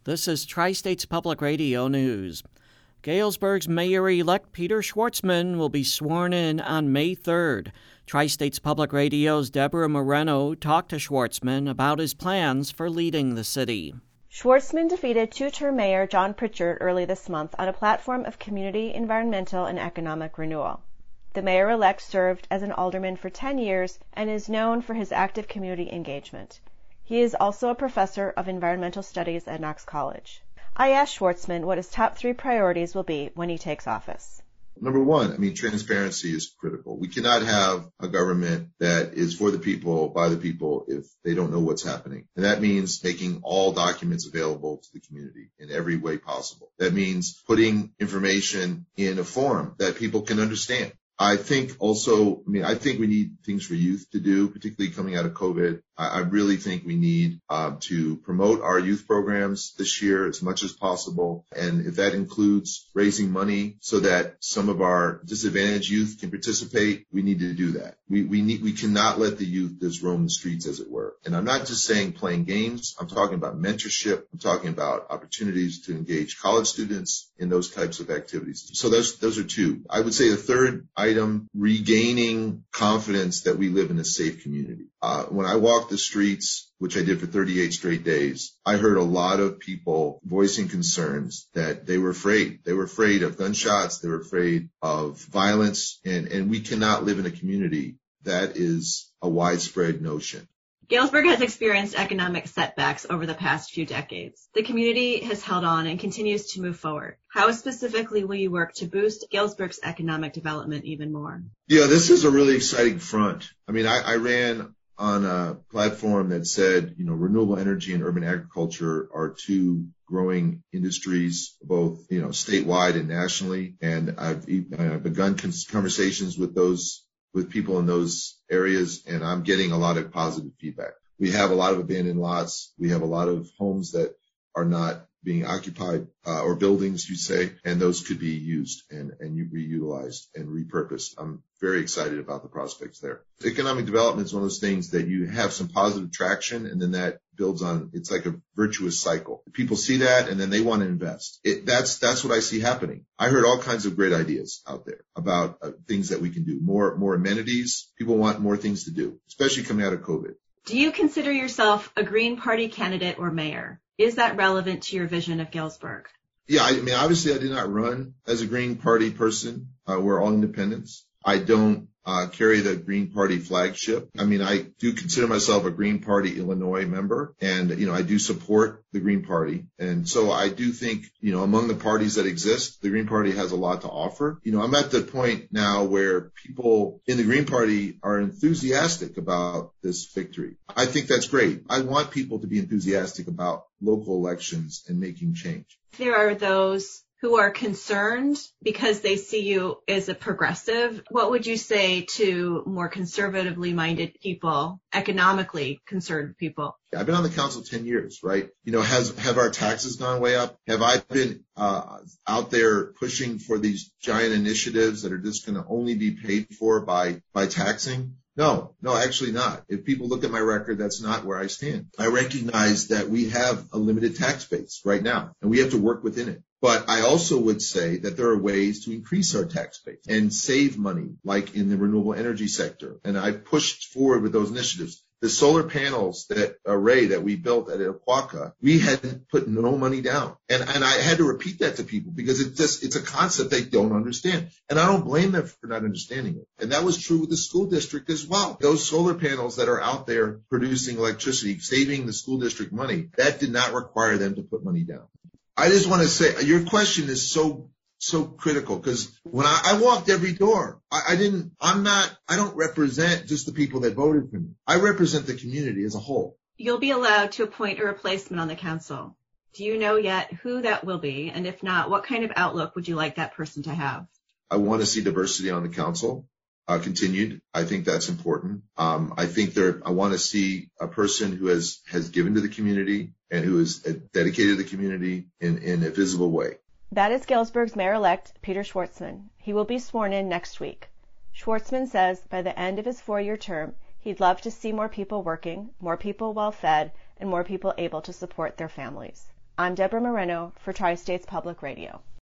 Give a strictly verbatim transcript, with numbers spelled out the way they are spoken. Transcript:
This is Tri-States Public Radio News. Galesburg's Mayor-elect Peter Schwartzman will be sworn in on May third. Tri-States Public Radio's Deborah Moreno talked to Schwartzman about his plans for leading the city. Schwartzman defeated two-term Mayor John Pritchard early this month on a platform of community, environmental, and economic renewal. The mayor-elect served as an alderman for ten years and is known for his active community engagement. He is also a professor of environmental studies at Knox College. I asked Schwartzman what his top three priorities will be when he takes office. Number one, I mean, transparency is critical. We cannot have a government that is for the people, by the people, if they don't know what's happening. And that means making all documents available to the community in every way possible. That means putting information in a form that people can understand. I think also, I mean, I think we need things for youth to do, particularly coming out of COVID. I, I really think we need uh, to promote our youth programs this year as much as possible. And if that includes raising money so that some of our disadvantaged youth can participate, we need to do that. We, we need, we cannot let the youth just roam the streets, as it were. And I'm not just saying playing games. I'm talking about mentorship. I'm talking about opportunities to engage college students in those types of activities. So those, those are two. I would say the third item, regaining confidence that we live in a safe community. Uh, when I walked the streets, which I did for thirty-eight straight days, I heard a lot of people voicing concerns that they were afraid. They were afraid of gunshots. They were afraid of violence. And, and we cannot live in a community that is a widespread notion. Galesburg has experienced economic setbacks over the past few decades. The community has held on and continues to move forward. How specifically will you work to boost Galesburg's economic development even more? Yeah, this is a really exciting front. I mean, I, I ran on a platform that said, you know, renewable energy and urban agriculture are two growing industries, both, you know, statewide and nationally. And I've, I've begun conversations with those with people in those areas, and I'm getting a lot of positive feedback. We have a lot of abandoned lots. We have a lot of homes that are not being occupied, uh, or buildings, you say, and those could be used and, and reutilized and repurposed. I'm very excited about the prospects there. Economic development is one of those things that you have some positive traction, and then that builds on, it's like a virtuous cycle. People see that, and then they want to invest. It, that's, that's what I see happening. I heard all kinds of great ideas out there about uh, things that we can do. More, more amenities. People want more things to do, especially coming out of COVID. Do you consider yourself a Green Party candidate or mayor? Is that relevant to your vision of Galesburg? Yeah, I mean, obviously I did not run as a Green Party person. Uh, we're all independents. I don't uh, carry the Green Party flagship. I mean, I do consider myself a Green Party Illinois member, and, you know, I do support the Green Party. And so I do think, you know, among the parties that exist, the Green Party has a lot to offer. You know, I'm at the point now where people in the Green Party are enthusiastic about this victory. I think that's great. I want people to be enthusiastic about local elections and making change. There are those who are concerned because they see you as a progressive. What would you say to more conservatively minded people, economically concerned people? I've been on the council ten years, right? You know, has, have our taxes gone way up? Have I been, uh, out there pushing for these giant initiatives that are just going to only be paid for by, by taxing? No, no, actually not. If people look at my record, that's not where I stand. I recognize that we have a limited tax base right now, and we have to work within it. But I also would say that there are ways to increase our tax base and save money, like in the renewable energy sector. And I pushed forward with those initiatives. The solar panels that array that we built at Aquaca, we hadn't put no money down. And, and I had to repeat that to people because it just, it's a concept they don't understand. And I don't blame them for not understanding it. And that was true with the school district as well. Those solar panels that are out there producing electricity, saving the school district money, that did not require them to put money down. I just want to say, your question is so, so critical, because when I, I walked every door, I, I didn't, I'm not, I don't represent just the people that voted for me. I represent the community as a whole. You'll be allowed to appoint a replacement on the council. Do you know yet who that will be? And if not, what kind of outlook would you like that person to have? I want to see diversity on the council uh, continued. I think that's important. Um, I think there, I want to see a person who has, has given to the community and who is dedicated to the community in, in a visible way. That is Galesburg's mayor-elect, Peter Schwartzman. He will be sworn in next week. Schwartzman says by the end of his four-year term, he'd love to see more people working, more people well-fed, and more people able to support their families. I'm Deborah Moreno for Tri-States Public Radio.